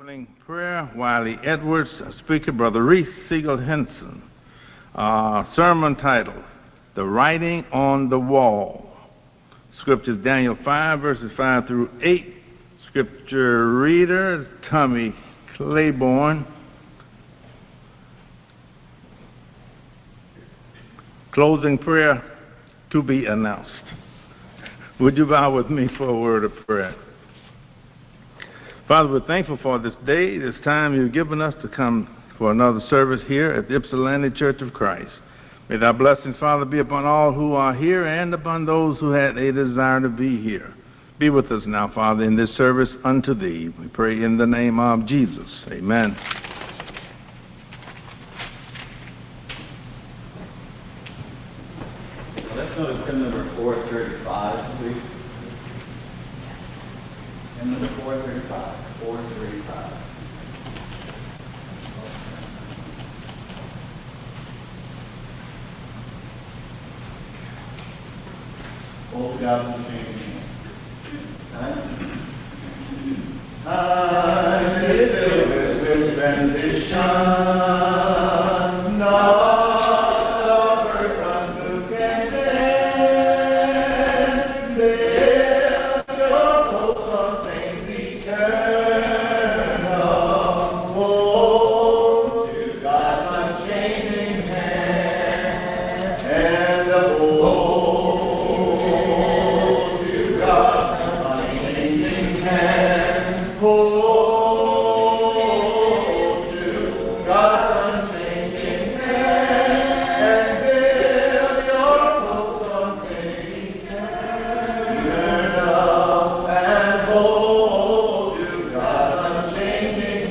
Morning prayer, Wiley Edwards. Speaker, Brother Reese Siegel Henson. Sermon title, The Writing on the Wall. Scriptures, Daniel 5, verses 5 through 8. Scripture reader, Tommy Claiborne. Closing prayer to be announced. Would you bow with me for a word of prayer? Father, we're thankful for this day, this time you've given us to come for another service here at the Ypsilanti Church of Christ. May thy blessings, Father, be upon all who are here and upon those who had a desire to be here. Be with us now, Father, in this service unto thee. We pray in the name of Jesus. Amen. Let's go to hymn number 435, please. Hymn number 435. 435. Old God will change me. I live with benediction, not of earth unto content. Lift your hopes on things eternal. Hold to God's unchanging hand, and the hold to God's unchanging hand. Hold to God's unchanging hand, and build your hopes on things eternal, and hold to God's unchanging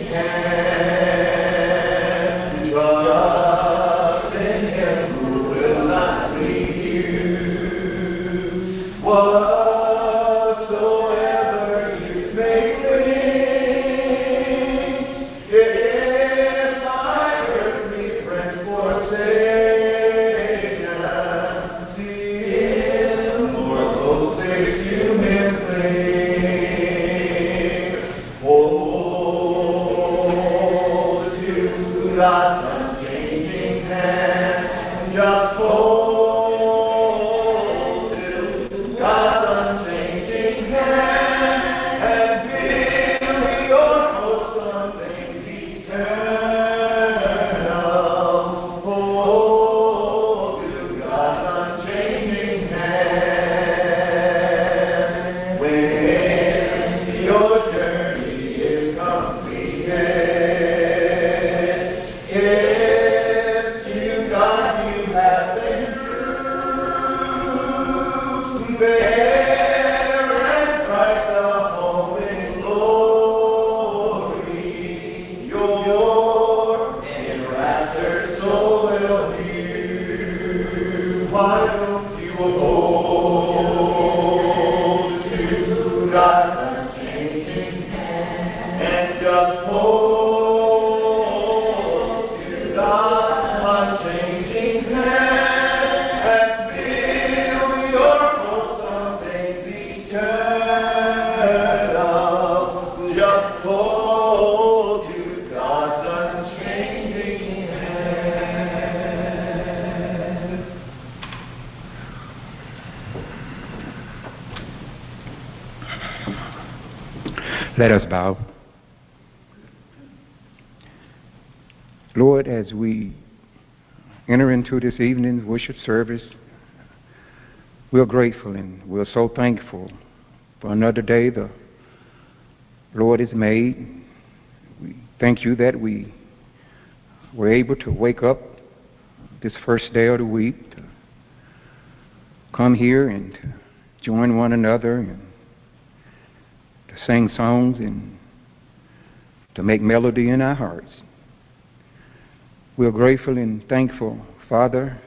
hand. Trust in Him who will not leave you. Whatsoever you may think, if my earthly friends forsake us, Him more closely to Him cling. Hold to God's unchanging hand, just hold to God's unchanging hand, and build your hopes on things eternal. Hold to God's unchanging hand. When your journey is completed, if to God you have been true, there and Christ the home in glory, your enraptured soul will view. Why don't you hold to God's unchanging hand, and just hold to God's unchanging hand, and build your hopes on things eternal. Just hold to God's unchanging hand. Let us bow. Lord, as we enter into this evening's worship service, we're grateful and we're so thankful for another day the Lord has made. We thank you that we were able to wake up this first day of the week, to come here and to join one another and to sing songs and to make melody in our hearts. We're grateful and thankful, Father,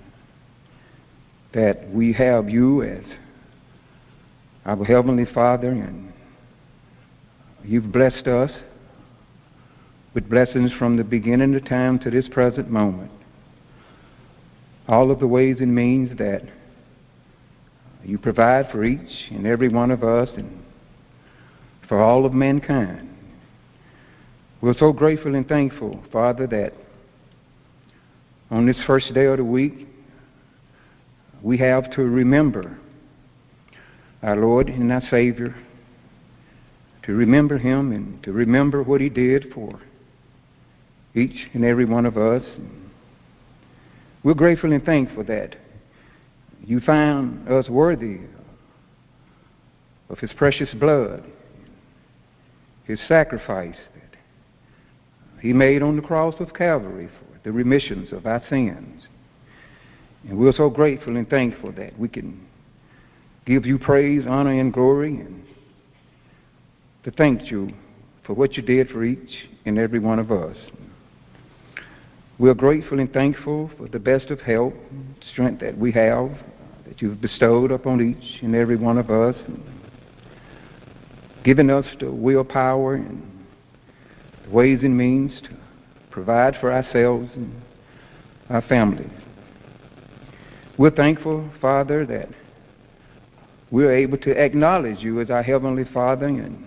that we have you as our Heavenly Father, and you've blessed us with blessings from the beginning of time to this present moment. All of the ways and means that you provide for each and every one of us and for all of mankind. We're so grateful and thankful, Father, that on this first day of the week, we have to remember our Lord and our Savior, to remember Him and to remember what He did for each and every one of us. We're grateful and thankful that you found us worthy of His precious blood, His sacrifice that He made on the cross of Calvary for the remissions of our sins. And we're so grateful and thankful that we can give you praise, honor, and glory, and to thank you for what you did for each and every one of us. We're grateful and thankful for the best of health, strength that we have, that you've bestowed upon each and every one of us, and given us the willpower and the ways and means to provide for ourselves and our families. We're thankful, Father, that we're able to acknowledge you as our Heavenly Father, and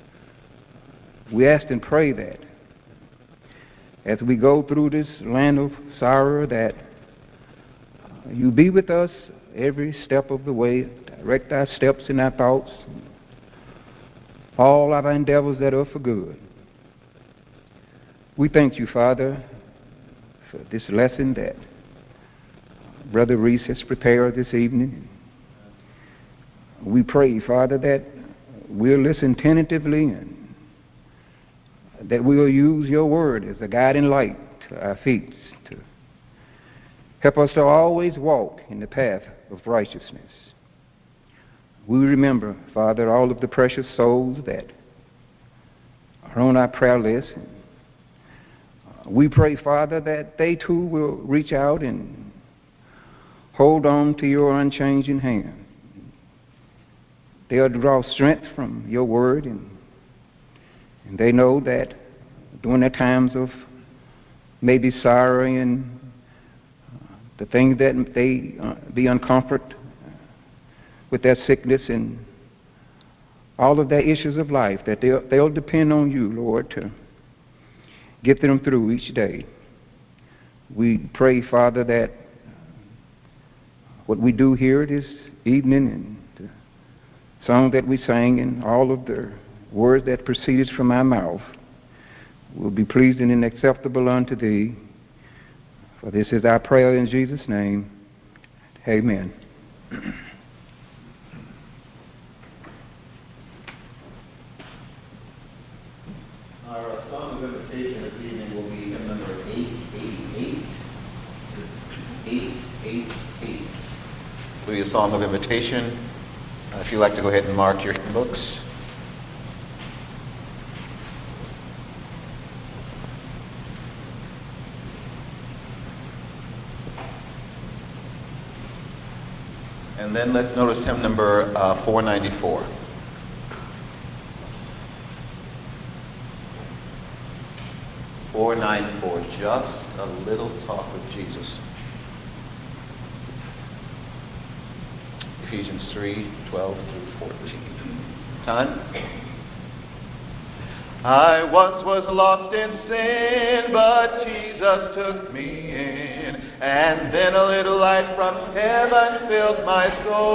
we ask and pray that as we go through this land of sorrow, that you be with us every step of the way, direct our steps and our thoughts, all of our endeavors that are for good. We thank you, Father, for this lesson that Brother Reese has prepared this evening. We pray, Father, that we'll listen tentatively and that we'll use your word as a guiding light to our feet to help us to always walk in the path of righteousness. We remember, Father, all of the precious souls that are on our prayer list. We pray, Father, that they too will reach out and hold on to your unchanging hand. They'll draw strength from your word, and they know that during the times of maybe sorrow and the things that they be uncomfort with their sickness and all of their issues of life, that they'll depend on you, Lord, to get them through each day. We pray, Father, that what we do here this evening and the song that we sang and all of the words that proceeded from our mouth will be pleasing and acceptable unto thee. For this is our prayer in Jesus' name. Amen. Our song of invitation this evening will be hymn number 888. 888. Will be a song of invitation. If you'd like to go ahead and mark your hymn books. And then let's notice hymn number 494. Just a little talk with Jesus. Ephesians 3:12-14. Time. I once was lost in sin, but Jesus took me in. And then a little light from heaven filled my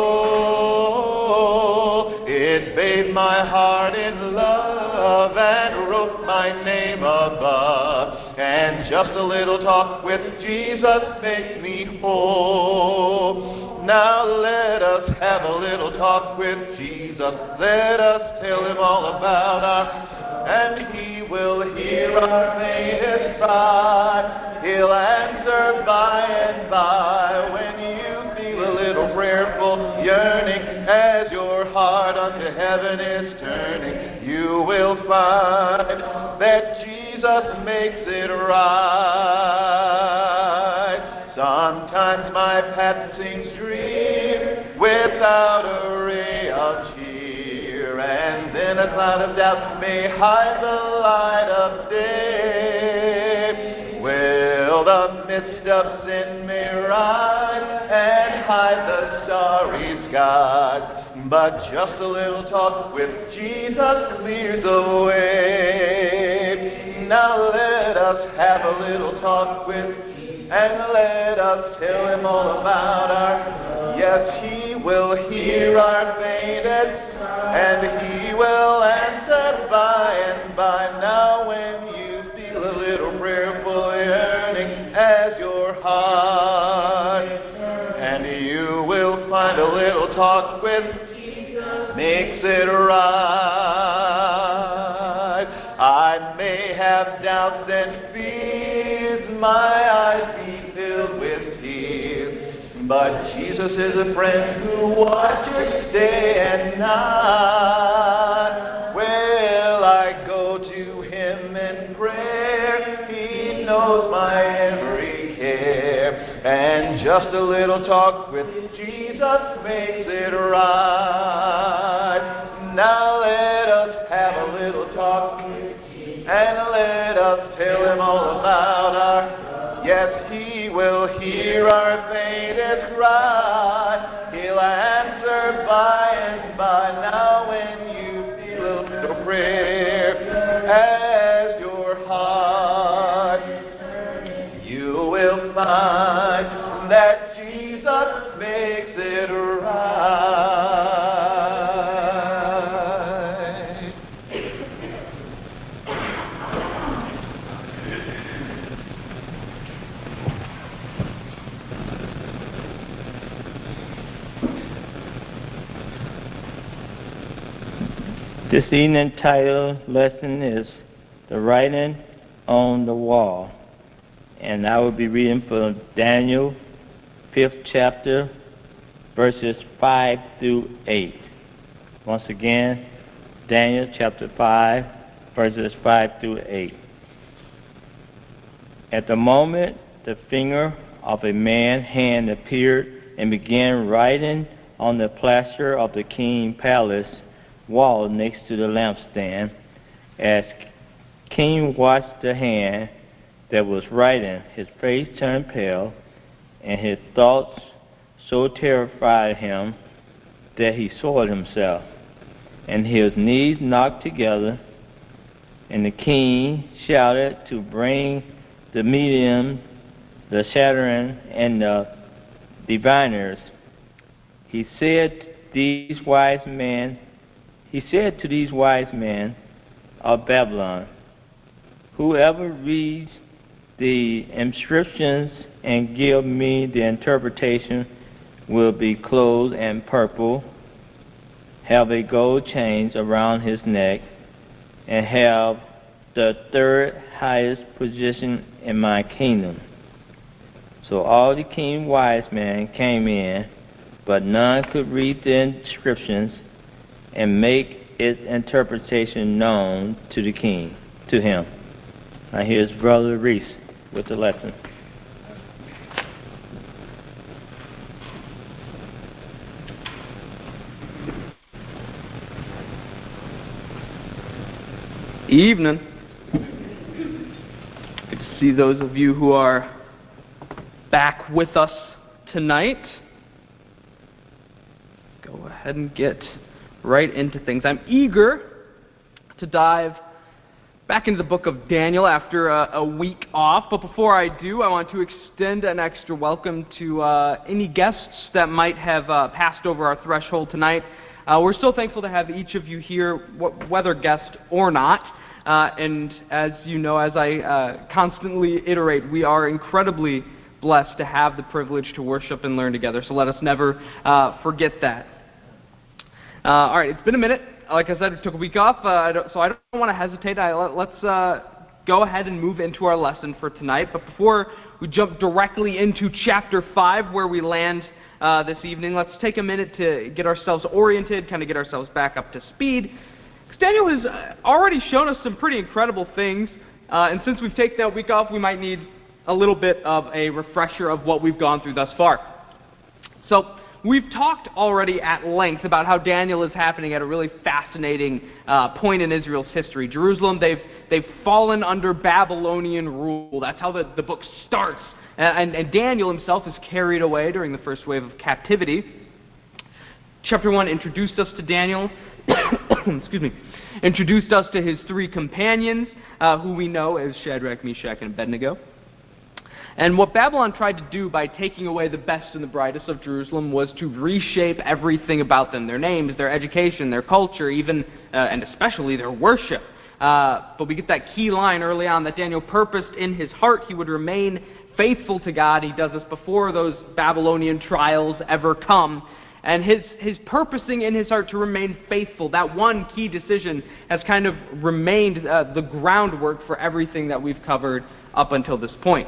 soul. It bathed my heart in love and wrote my name above. And just a little talk with Jesus makes me whole. Now let us have a little talk with Jesus. Let us tell him all about us, and he will hear our faintest cry. He'll answer by and by when you feel a little prayerful yearning as your heart unto heaven is turning. You will find that Jesus makes it right. Sometimes my path seems drear without a ray of cheer, and then a cloud of doubt may hide the light of day. Will the mist of sin may rise and hide the starry skies, but just a little talk with Jesus clears the way. Now let us have a little talk with and let us tell him all about our, yes, he will hear our fainted, and he will answer by and by. Now when you feel a little prayerful yearning as your heart, and you will find a little talk with makes it right. I may have doubts and fears, my eyes be filled with tears, but Jesus is a friend who watches day and night. Will I go to him in prayer? He knows my every care, and just a little talk with Jesus makes it right. Now let us have a little talk and let us tell him all about our, yes, he will hear our faintest cry. He'll answer by and by. Now when you feel a little prayer as your heart, you will find that Jesus makes it right. This evening title lesson is The Writing on the Wall. And I will be reading from Daniel, 5th chapter, verses 5 through 8. Once again, Daniel chapter 5, verses 5 through 8. At the moment, the finger of a man's hand appeared and began writing on the plaster of the king's palace wall next to the lampstand. As King watched the hand that was writing, his face turned pale, and his thoughts so terrified him that he soiled himself, and his knees knocked together. And the king shouted to bring the medium, the Shadrach, and the diviners. He said to these wise men of Babylon, whoever reads the inscriptions and give me the interpretation will be clothed in purple, have a gold chain around his neck, and have the third highest position in my kingdom. So all the king's wise men came in, but none could read the inscriptions and make its interpretation known to the king, to him. Now here's Brother Reese with the lesson. Evening. Good to see those of you who are back with us tonight. Go ahead and get right into things. I'm eager to dive back into the book of Daniel after a week off, but before I do, I want to extend an extra welcome to any guests that might have passed over our threshold tonight. We're so thankful to have each of you here, whether guest or not, and as you know, as I constantly iterate, we are incredibly blessed to have the privilege to worship and learn together, so let us never forget that. All right, it's been a minute. Like I said, we took a week off, so I don't want to hesitate. Let's go ahead and move into our lesson for tonight. But before we jump directly into chapter 5, where we land this evening, let's take a minute to get ourselves oriented, kind of get ourselves back up to speed. Because Daniel has already shown us some pretty incredible things, and since we've taken that week off, we might need a little bit of a refresher of what we've gone through thus far. So, we've talked already at length about how Daniel is happening at a really fascinating point in Israel's history. Jerusalem, they've fallen under Babylonian rule. That's how the book starts. And Daniel himself is carried away during the first wave of captivity. Chapter 1 introduced us to Daniel, introduced us to his 3 companions, who we know as Shadrach, Meshach, and Abednego. And what Babylon tried to do by taking away the best and the brightest of Jerusalem was to reshape everything about them, their names, their education, their culture, even and especially their worship. But we get that key line early on that Daniel purposed in his heart he would remain faithful to God. He does this before those Babylonian trials ever come. And his purposing in his heart to remain faithful, that one key decision has kind of remained the groundwork for everything that we've covered up until this point.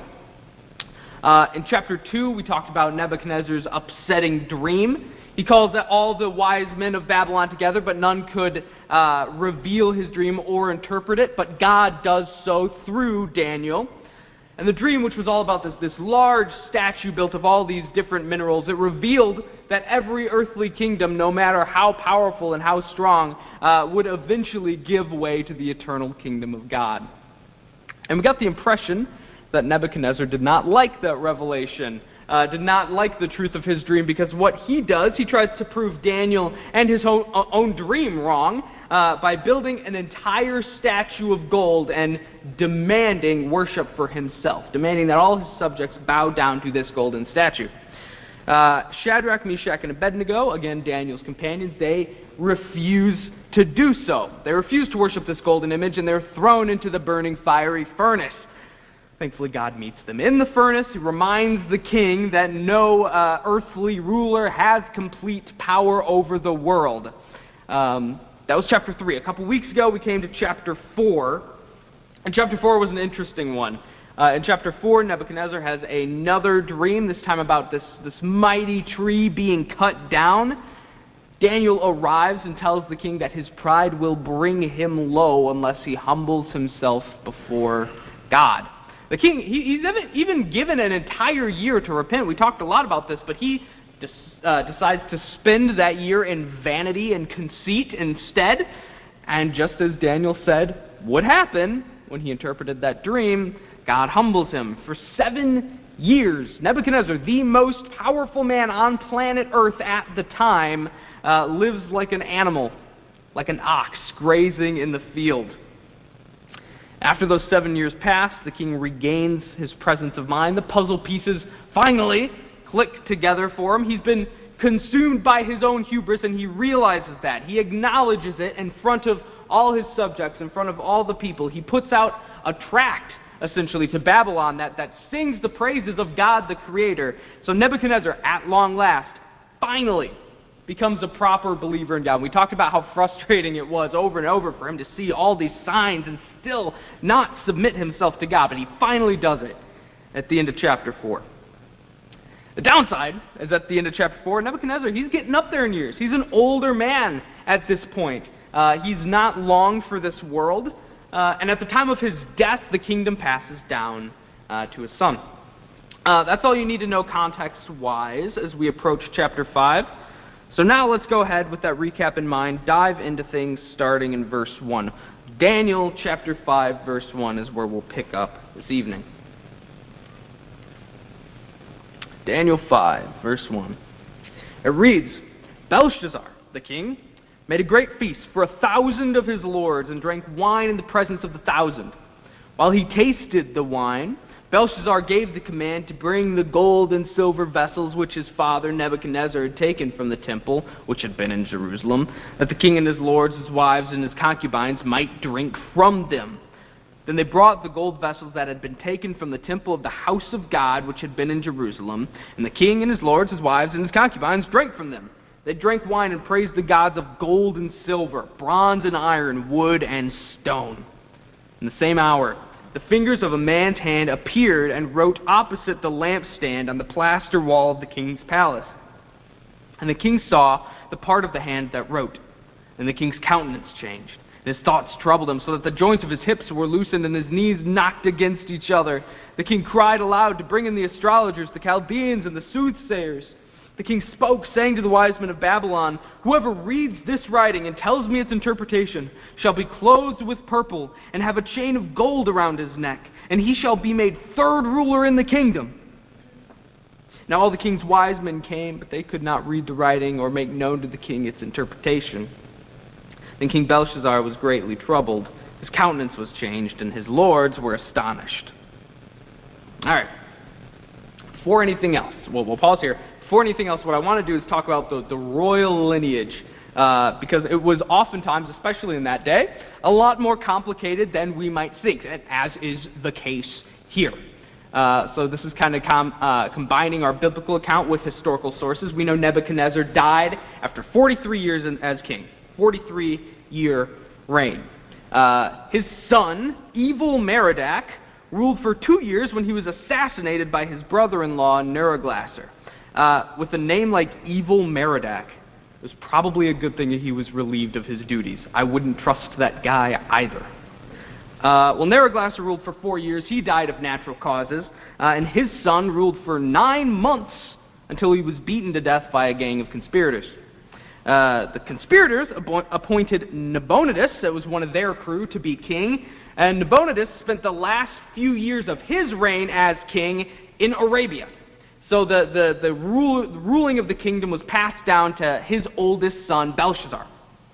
In chapter 2, we talked about Nebuchadnezzar's upsetting dream. He calls all the wise men of Babylon together, but none could reveal his dream or interpret it, but God does so through Daniel. And the dream, which was all about this large statue built of all these different minerals, it revealed that every earthly kingdom, no matter how powerful and how strong, would eventually give way to the eternal kingdom of God. And we got the impression that Nebuchadnezzar did not like that revelation, did not like the truth of his dream, because what he does, he tries to prove Daniel and his own dream wrong by building an entire statue of gold and demanding worship for himself, demanding that all his subjects bow down to this golden statue. Shadrach, Meshach, and Abednego, again Daniel's companions, they refuse to do so. They refuse to worship this golden image, and they're thrown into the burning fiery furnace. Thankfully, God meets them in the furnace. He reminds the king that no earthly ruler has complete power over the world. That was chapter 3. A couple weeks ago, we came to chapter 4. And chapter 4 was an interesting one. In chapter 4, Nebuchadnezzar has another dream, this time about this mighty tree being cut down. Daniel arrives and tells the king that his pride will bring him low unless he humbles himself before God. The king, he's even given an entire year to repent. We talked a lot about this, but he decides to spend that year in vanity and conceit instead. And just as Daniel said would happen when he interpreted that dream, God humbles him. For 7 years, Nebuchadnezzar, the most powerful man on planet Earth at the time, lives like an animal, like an ox grazing in the field. After those 7 years pass, the king regains his presence of mind. The puzzle pieces finally click together for him. He's been consumed by his own hubris, and he realizes that. He acknowledges it in front of all his subjects, in front of all the people. He puts out a tract, essentially, to Babylon that sings the praises of God the Creator. So Nebuchadnezzar, at long last, finally becomes a proper believer in God. We talked about how frustrating it was over and over for him to see all these signs and still not submit himself to God, but he finally does it at the end of chapter 4. The downside is at the end of chapter 4, Nebuchadnezzar, he's getting up there in years. He's an older man at this point. He's not long for this world, and at the time of his death, the kingdom passes down to his son. That's all you need to know context-wise as we approach chapter 5. So now let's go ahead with that recap in mind, dive into things starting in verse 1. Daniel chapter 5, verse 1 is where we'll pick up this evening. Daniel 5, verse 1. It reads, Belshazzar, the king, made a great feast for 1,000 of his lords and drank wine in the presence of the 1,000. While he tasted the wine, Belshazzar gave the command to bring the gold and silver vessels which his father Nebuchadnezzar had taken from the temple, which had been in Jerusalem, that the king and his lords, his wives, and his concubines might drink from them. Then they brought the gold vessels that had been taken from the temple of the house of God, which had been in Jerusalem, and the king and his lords, his wives, and his concubines drank from them. They drank wine and praised the gods of gold and silver, bronze and iron, wood and stone. In the same hour, the fingers of a man's hand appeared and wrote opposite the lampstand on the plaster wall of the king's palace. And the king saw the part of the hand that wrote, and the king's countenance changed. His thoughts troubled him, so that the joints of his hips were loosened and his knees knocked against each other. The king cried aloud to bring in the astrologers, the Chaldeans, and the soothsayers. The king spoke, saying to the wise men of Babylon, Whoever reads this writing and tells me its interpretation shall be clothed with purple and have a chain of gold around his neck, and he shall be made third ruler in the kingdom. Now all the king's wise men came, but they could not read the writing or make known to the king its interpretation. Then King Belshazzar was greatly troubled, His countenance was changed, and his lords were astonished. All right. Before anything else, we'll pause here. Before anything else, what I want to do is talk about the royal lineage, because it was oftentimes, especially in that day, a lot more complicated than we might think, as is the case here. So this is kind of combining our biblical account with historical sources. We know Nebuchadnezzar died after 43 years as king, 43-year reign. His son, Evil Merodach, ruled for 2 years when he was assassinated by his brother-in-law, Neriglissar. With a name like Evil Merodach, it was probably a good thing that he was relieved of his duties. I wouldn't trust that guy either. Well, Neriglissar ruled for 4 years. He died of natural causes. And his son ruled for 9 months until he was beaten to death by a gang of conspirators. The conspirators appointed Nabonidus, that was one of their crew, to be king. And Nabonidus spent the last few years of his reign as king in Arabia. So the ruling of the kingdom was passed down to his oldest son, Belshazzar.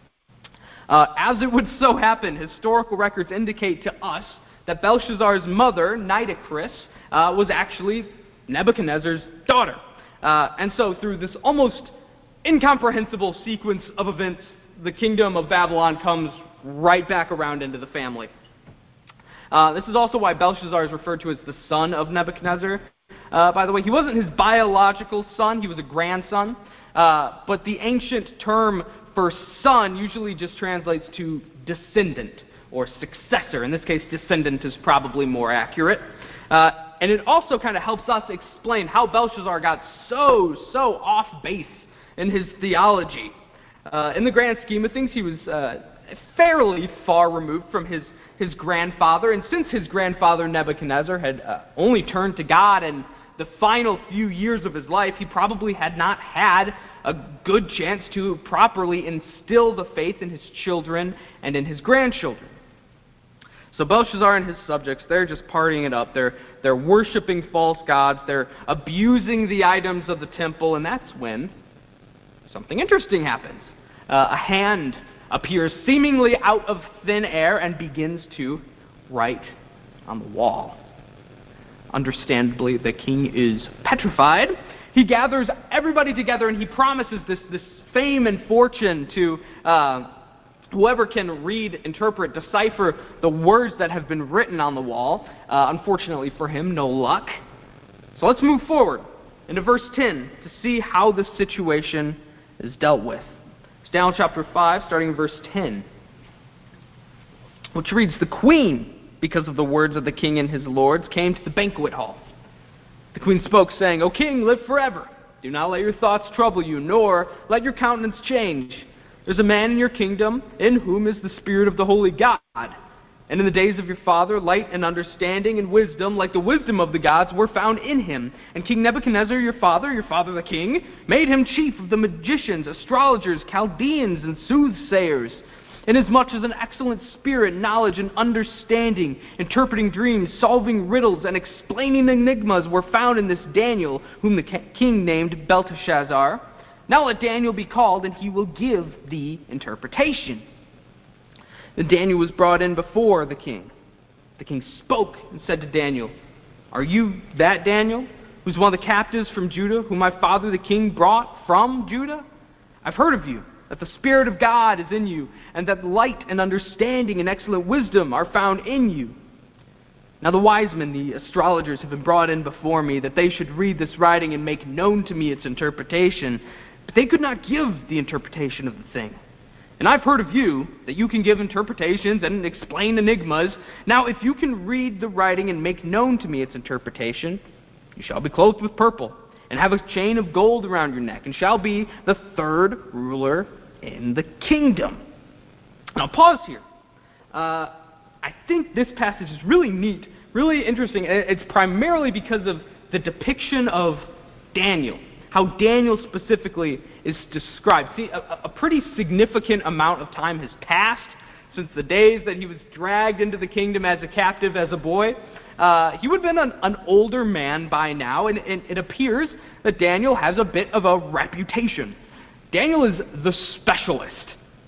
As it would so happen, historical records indicate to us that Belshazzar's mother, Nitocris, was actually Nebuchadnezzar's daughter. And so through this almost incomprehensible sequence of events, the kingdom of Babylon comes right back around into the family. This is also why Belshazzar is referred to as the son of Nebuchadnezzar. By the way, he wasn't his biological son, he was a grandson. But the ancient term for son usually just translates to descendant or successor. In this case, descendant is probably more accurate. And it also kind of helps us explain how Belshazzar got so off base in his theology. In the grand scheme of things, he was fairly far removed from his grandfather, and since his grandfather Nebuchadnezzar had only turned to God in the final few years of his life, he probably had not had a good chance to properly instill the faith in his children and in his grandchildren. So Belshazzar and his subjects, they're just partying it up. They're worshiping false gods. They're abusing the items of the temple, and that's when something interesting happens. A hand appears seemingly out of thin air and begins to write on the wall. Understandably, the king is petrified. He gathers everybody together and he promises this fame and fortune to whoever can read, interpret, decipher the words that have been written on the wall. Unfortunately for him, no luck. So let's move forward into verse 10 to see how this situation is dealt with. It's Daniel chapter 5, starting in verse 10, which reads, "The queen, because of the words of the king and his lords, came to the banquet hall. The queen spoke, saying, 'O king, live forever. Do not let your thoughts trouble you, nor let your countenance change. There's a man in your kingdom in whom is the spirit of the holy God. And in the days of your father, light and understanding and wisdom, like the wisdom of the gods, were found in him. And King Nebuchadnezzar, your father the king, made him chief of the magicians, astrologers, Chaldeans, and soothsayers. Inasmuch as an excellent spirit, knowledge, and understanding, interpreting dreams, solving riddles, and explaining enigmas were found in this Daniel, whom the king named Belteshazzar. Now let Daniel be called, and he will give the interpretation.' Then Daniel was brought in before the king. The king spoke and said to Daniel, 'Are you that Daniel, who's one of the captives from Judah, whom my father the king brought from Judah? I've heard of you, that the Spirit of God is in you, and that light and understanding and excellent wisdom are found in you. Now the wise men, the astrologers, have been brought in before me, that they should read this writing and make known to me its interpretation. But they could not give the interpretation of the thing. And I've heard of you, that you can give interpretations and explain enigmas. Now if you can read the writing and make known to me its interpretation, you shall be clothed with purple, and have a chain of gold around your neck, and shall be the third ruler in the kingdom.'" Now pause here. I think this passage is really neat, really interesting. It's primarily because of the depiction of Daniel, how Daniel specifically is described. See, a pretty significant amount of time has passed since the days that he was dragged into the kingdom as a captive, as a boy. He would have been an older man by now, and it appears that Daniel has a bit of a reputation. Daniel is the specialist,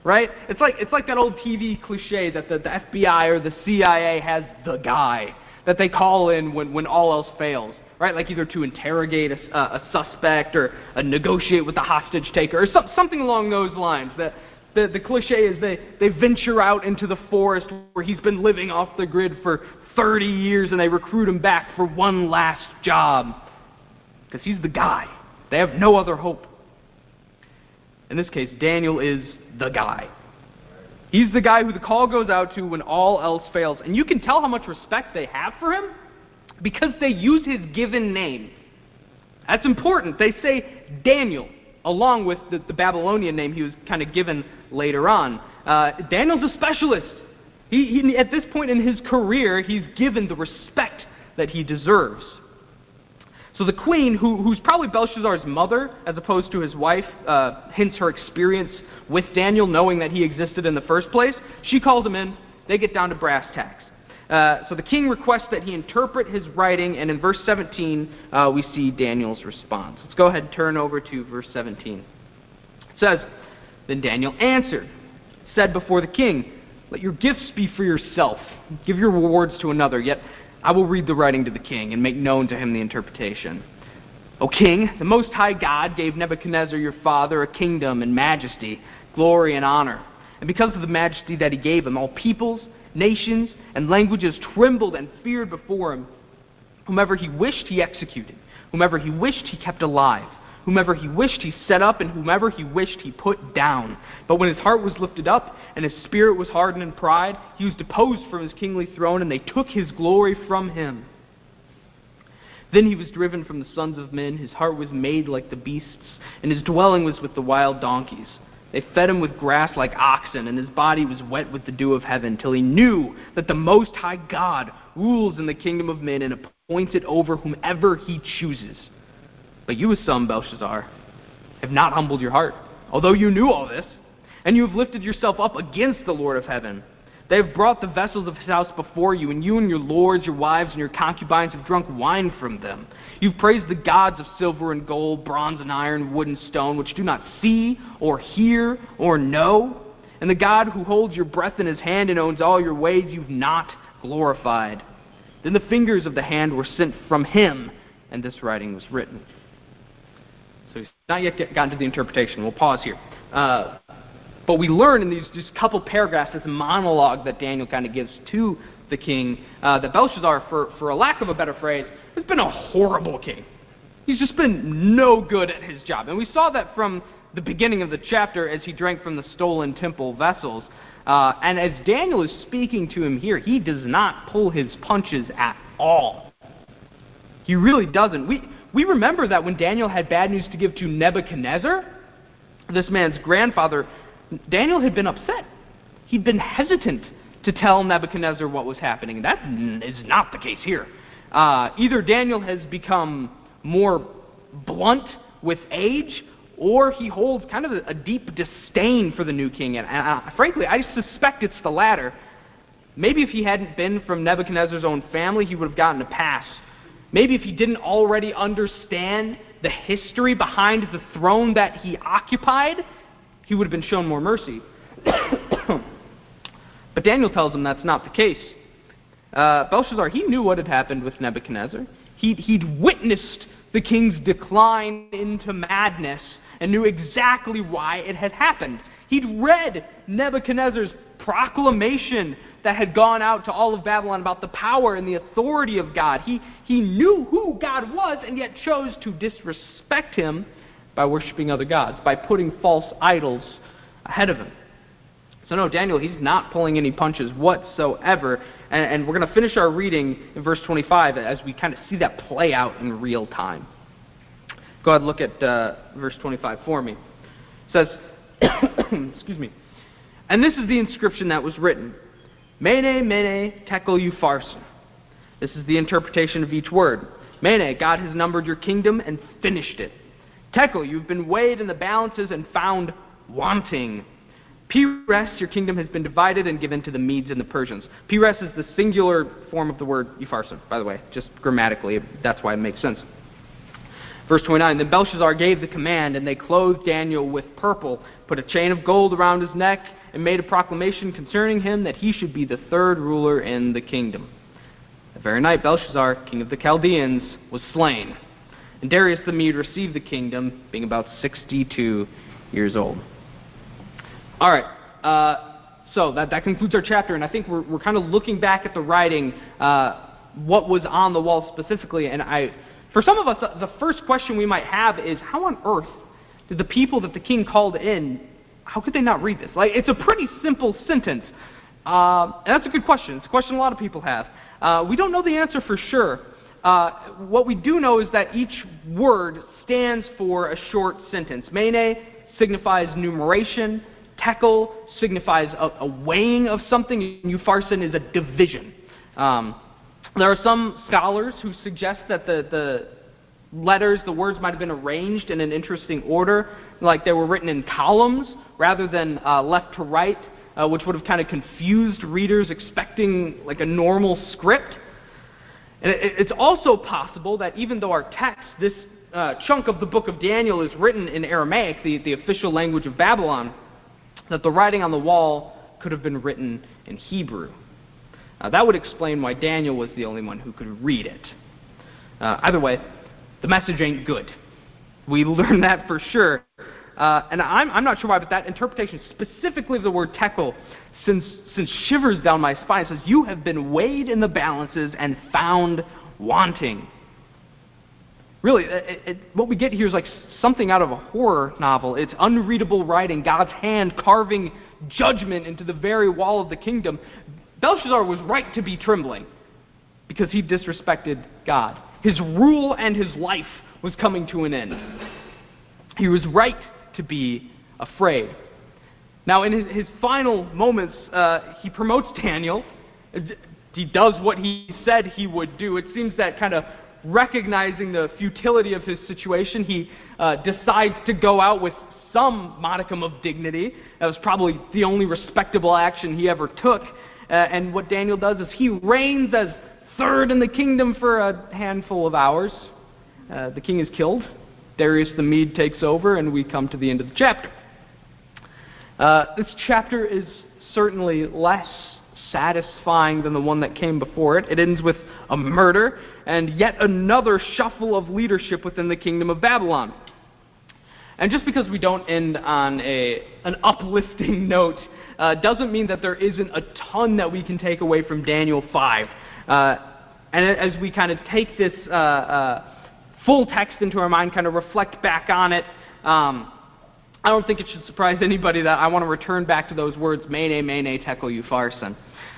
right? It's like that old TV cliche that the FBI or the CIA has the guy that they call in when all else fails, right? Like either to interrogate a suspect or negotiate with the hostage taker or something along those lines. The cliche is they venture out into the forest where he's been living off the grid for 30 years and they recruit him back for one last job because he's the guy. They have no other hope. In this case, Daniel is the guy. He's the guy who the call goes out to when all else fails. And you can tell how much respect they have for him because they use his given name. That's important. They say Daniel, along with the Babylonian name he was kind of given later on. Daniel's a specialist. He, at this point in his career, he's given the respect that he deserves. So the queen, who's probably Belshazzar's mother as opposed to his wife, hence her experience with Daniel, knowing that he existed in the first place, she calls him in. They get down to brass tacks. So the king requests that he interpret his writing, and in verse 17, we see Daniel's response. Let's go ahead and turn over to verse 17. It says, "Then Daniel answered, said before the king, 'Let your gifts be for yourself. Give your rewards to another, yet I will read the writing to the king and make known to him the interpretation. O king, the Most High God gave Nebuchadnezzar your father a kingdom and majesty, glory and honor. And because of the majesty that he gave him, all peoples, nations, and languages trembled and feared before him. Whomever he wished, he executed. Whomever he wished, he kept alive. Whomever he wished, he set up, and whomever he wished, he put down. But when his heart was lifted up, and his spirit was hardened in pride, he was deposed from his kingly throne, and they took his glory from him. Then he was driven from the sons of men, his heart was made like the beasts, and his dwelling was with the wild donkeys. They fed him with grass like oxen, and his body was wet with the dew of heaven, till he knew that the Most High God rules in the kingdom of men and appoints it over whomever he chooses. But you, his son Belshazzar, have not humbled your heart, although you knew all this, and you have lifted yourself up against the Lord of heaven. They have brought the vessels of his house before you, and you and your lords, your wives, and your concubines have drunk wine from them. You've praised the gods of silver and gold, bronze and iron, wood and stone, which do not see or hear or know. And the God who holds your breath in his hand and owns all your ways, you've not glorified. Then the fingers of the hand were sent from him, and this writing was written." So he's not yet gotten to the interpretation. We'll pause here. But we learn in these just couple paragraphs, this monologue that Daniel kind of gives to the king, that Belshazzar, for a lack of a better phrase, has been a horrible king. He's just been no good at his job. And we saw that from the beginning of the chapter as he drank from the stolen temple vessels. And as Daniel is speaking to him here, he does not pull his punches at all. He really doesn't. We remember that when Daniel had bad news to give to Nebuchadnezzar, this man's grandfather, Daniel had been upset. He'd been hesitant to tell Nebuchadnezzar what was happening. That is not the case here. Either Daniel has become more blunt with age, or he holds kind of a deep disdain for the new king. And frankly, I suspect it's the latter. Maybe if he hadn't been from Nebuchadnezzar's own family, he would have gotten a pass. Maybe if he didn't already understand the history behind the throne that he occupied, he would have been shown more mercy. But Daniel tells him that's not the case. Belshazzar, he knew what had happened with Nebuchadnezzar. He'd witnessed the king's decline into madness and knew exactly why it had happened. He'd read Nebuchadnezzar's proclamation that had gone out to all of Babylon about the power and the authority of God. He knew who God was and yet chose to disrespect him by worshiping other gods, by putting false idols ahead of him. So no, Daniel, he's not pulling any punches whatsoever. And we're going to finish our reading in verse 25 as we kind of see that play out in real time. Go ahead and look at verse 25 for me. It says, excuse me, "And this is the inscription that was written, Mene, Mene, Tekel, Upharsin. This is the interpretation of each word. Mene, God has numbered your kingdom and finished it. Tekel, you've been weighed in the balances and found wanting. Peres, your kingdom has been divided and given to the Medes and the Persians." Peres is the singular form of the word Upharsin, by the way, just grammatically. That's why it makes sense. Verse 29, "Then Belshazzar gave the command, and they clothed Daniel with purple, put a chain of gold around his neck, and made a proclamation concerning him that he should be the third ruler in the kingdom. That very night, Belshazzar, king of the Chaldeans, was slain, and Darius the Mede received the kingdom, being about 62 years old. All right, so that concludes our chapter, and I think we're kind of looking back at the writing, what was on the wall specifically, and for some of us, the first question we might have is, how on earth did the people that the king called in, how could they not read this? Like, it's a pretty simple sentence, and that's a good question. It's a question a lot of people have. We don't know the answer for sure. What we do know is that each word stands for a short sentence. Mene signifies numeration. Tekel signifies a weighing of something. And Upharsin is a division. There are some scholars who suggest that the letters, the words might have been arranged in an interesting order, like they were written in columns rather than left to right, which would have kind of confused readers expecting like a normal script. And it's also possible that even though our text, this chunk of the book of Daniel, is written in Aramaic, the official language of Babylon, that the writing on the wall could have been written in Hebrew. That would explain why Daniel was the only one who could read it. Either way, the message ain't good. We learn that for sure. And I'm not sure why, but that interpretation specifically of the word tekel sends shivers down my spine. It says, you have been weighed in the balances and found wanting. Really, what we get here is like something out of a horror novel. It's unreadable writing, God's hand carving judgment into the very wall of the kingdom. Belshazzar was right to be trembling because he disrespected God. His rule and his life was coming to an end. He was right to be afraid. Now, in his final moments, he promotes Daniel. He does what he said he would do. It seems that kind of recognizing the futility of his situation, he decides to go out with some modicum of dignity. That was probably the only respectable action he ever took. And what Daniel does is he reigns as third in the kingdom for a handful of hours. The king is killed. Darius the Mede takes over, and we come to the end of the chapter. This chapter is certainly less satisfying than the one that came before it. It ends with a murder and yet another shuffle of leadership within the kingdom of Babylon. And just because we don't end on an uplifting note doesn't mean that there isn't a ton that we can take away from Daniel 5. And as we kind of take this full text into our mind, kind of reflect back on it, I don't think it should surprise anybody that I want to return back to those words, Mene, Mene, Tekel, Upharsin.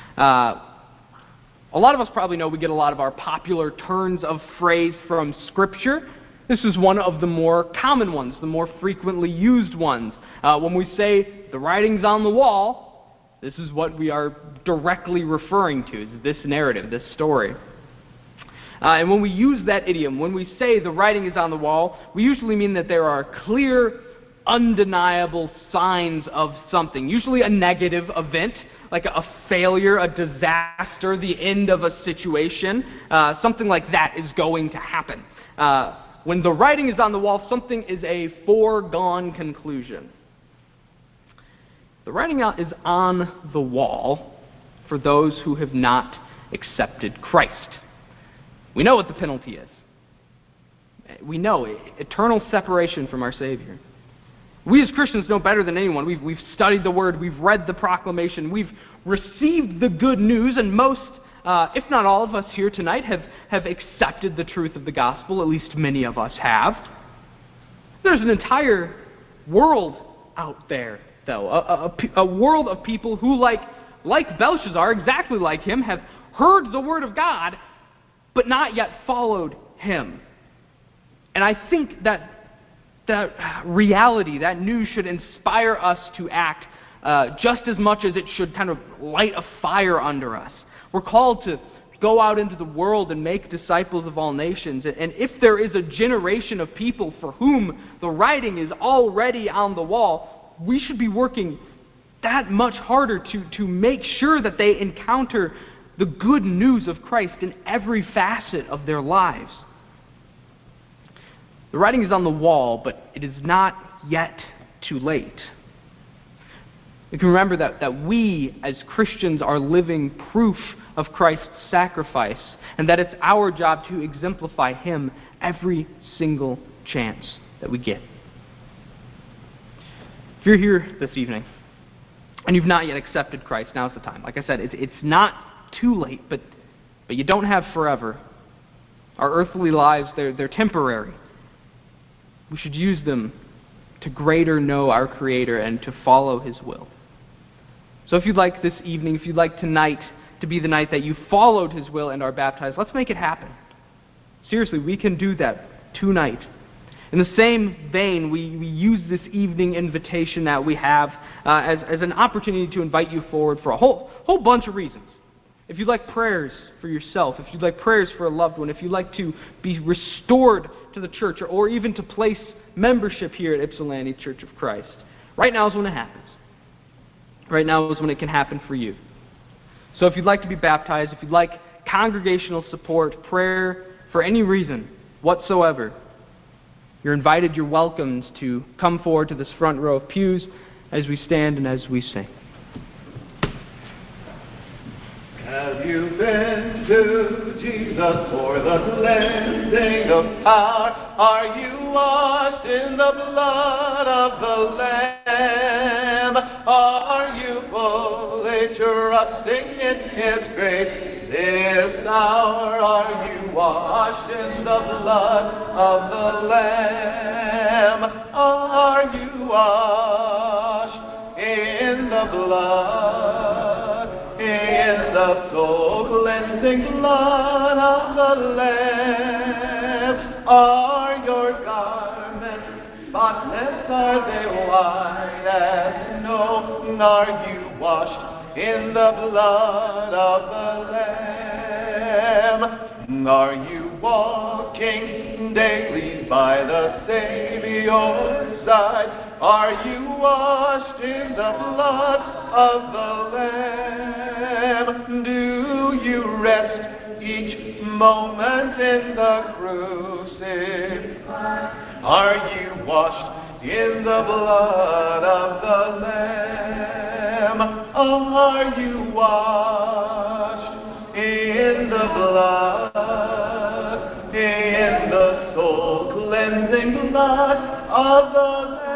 A lot of us probably know we get a lot of our popular turns of phrase from Scripture. This is one of the more common ones, the more frequently used ones. When we say the writing's on the wall, this is what we are directly referring to, this narrative, this story. And when we use that idiom, when we say the writing is on the wall, we usually mean that there are clear, undeniable signs of something, usually a negative event, like a failure, a disaster, the end of a situation. Something like that is going to happen. When the writing is on the wall, something is a foregone conclusion. The writing is on the wall for those who have not accepted Christ. We know what the penalty is. We know eternal separation from our Savior. We as Christians know better than anyone. We've studied the Word, we've read the proclamation, we've received the good news, and most, if not all of us here tonight, have accepted the truth of the gospel. At least many of us have. There's an entire world out there, though, a world of people who, like Belshazzar, exactly like him, have heard the Word of God, but not yet followed him. And I think that reality, that news should inspire us to act just as much as it should kind of light a fire under us. We're called to go out into the world and make disciples of all nations. And if there is a generation of people for whom the writing is already on the wall, we should be working that much harder to make sure that they encounter the good news of Christ in every facet of their lives. The writing is on the wall, but it is not yet too late. We can remember that we, as Christians, are living proof of Christ's sacrifice, and that it's our job to exemplify Him every single chance that we get. If you're here this evening, and you've not yet accepted Christ, now's the time. Like I said, it's not too late, but you don't have forever. Our earthly lives, they're temporary. We should use them to greater know our Creator and to follow His will. So if you'd like this evening, if you'd like tonight to be the night that you followed His will and are baptized, let's make it happen. Seriously, we can do that tonight. In the same vein, we use this evening invitation that we have as an opportunity to invite you forward for a whole bunch of reasons. If you'd like prayers for yourself, if you'd like prayers for a loved one, if you'd like to be restored to the church, or even to place membership here at Ypsilanti Church of Christ, right now is when it happens. Right now is when it can happen for you. So if you'd like to be baptized, if you'd like congregational support, prayer, for any reason whatsoever, you're invited, you're welcomed to come forward to this front row of pews as we stand and as we sing. Have you been to Jesus for the cleansing of power? Are you washed in the blood of the Lamb? Are you fully trusting in His grace this hour? Are you washed in the blood of the Lamb? Are you washed in the blood, in the soul-cleansing blood of the Lamb? Are your garments spotless? Are they white as snow? Are you washed in the blood of the Lamb? Are you walking daily by the Savior's side? Are you washed in the blood of the Lamb? Do you rest each moment in the crucifix? Are you washed in the blood of the Lamb? Are you washed in the blood, in the soul-cleansing blood of the Lamb?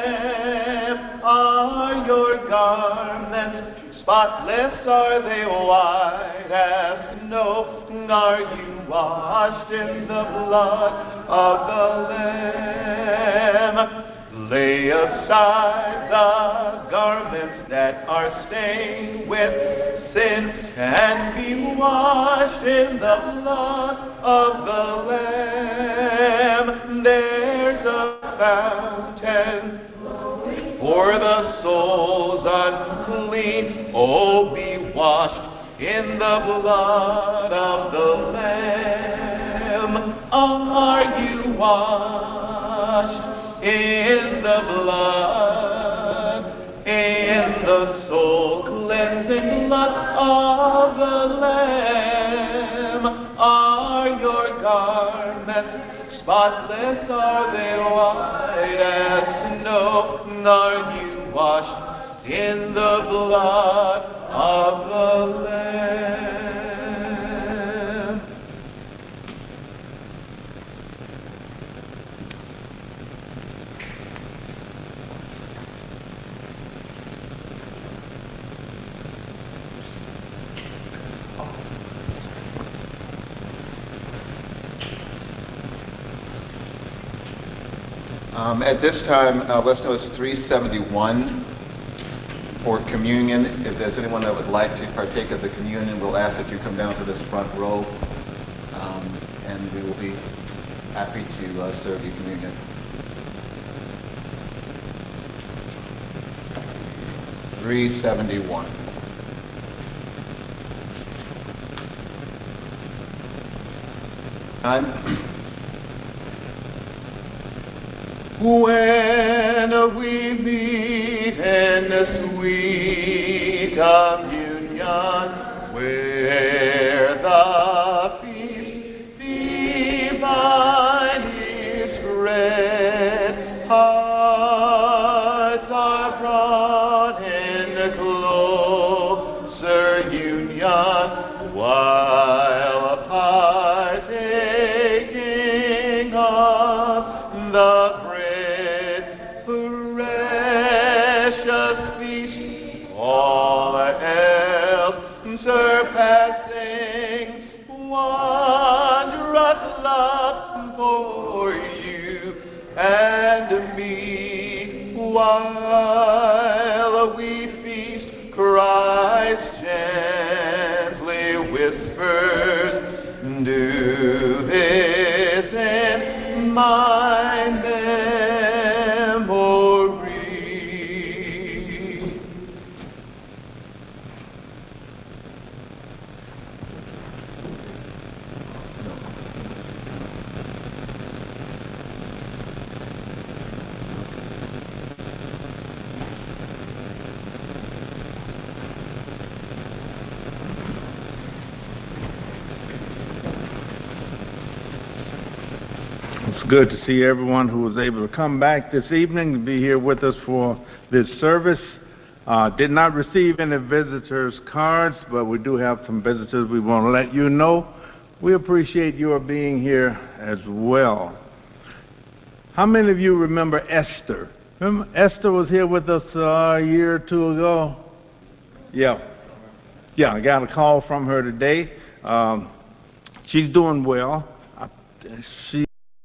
Are your garments spotless? Are they white as snow? Are you washed in the blood of the Lamb? Lay aside the garments that are stained with sin and be washed in the blood of the Lamb. There's a fountain for the souls unclean. Oh, be washed in the blood of the Lamb. Are you washed in the blood, in the soul-cleansing blood of the Lamb? Are your garments spotless? Are they white as snow? Are you washed in the blood of the Lamb? At this time, let's know it's 371 for communion. If there's anyone that would like to partake of the communion, we'll ask that you come down to this front row, and we will be happy to serve you communion. $371. Time. When we meet in the sweet communion, where the feast divine is spread, hearts are brought in It's good to see everyone who was able to come back this evening to be here with us for this service. Did not receive any visitors' cards, but we do have some visitors we want to let you know. We appreciate your being here as well. How many of you remember Esther? Remember Esther was here with us a year or two ago? Yeah, I got a call from her today. She's doing well. She